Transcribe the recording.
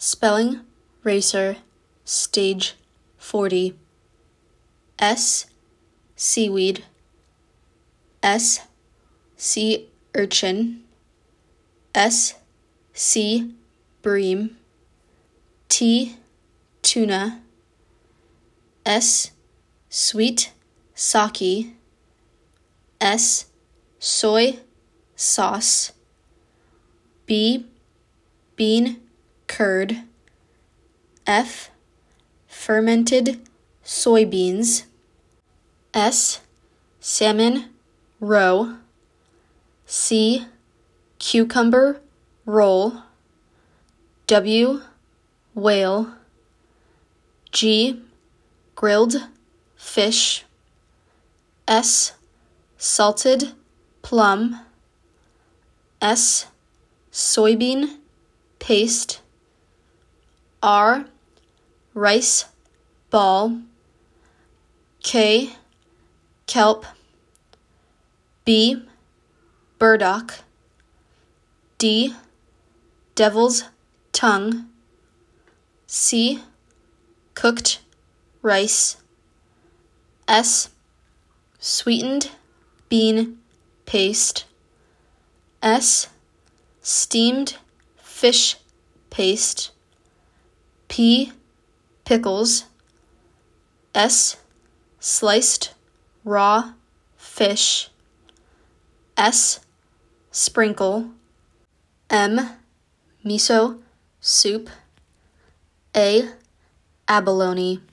Spelling Racer Stage 40. S. Seaweed. S. Sea urchin. S. Sea bream. T. Tuna. S. Sweet sake. S. Soy sauce. B. Bean curd. F. Fermented soybeans. S. Salmon roe. C. Cucumber roll. W. Whale. G. Grilled fish. S. Salted plum. S. Soybean paste. R. Rice ball. K. Kelp. B. Burdock. D. Devil's tongue. C. Cooked rice. S. Sweetened bean paste. S. Steamed fish paste. P. Pickles. S. Sliced raw fish. S. Sprinkle. M. Miso soup. A. Abalone.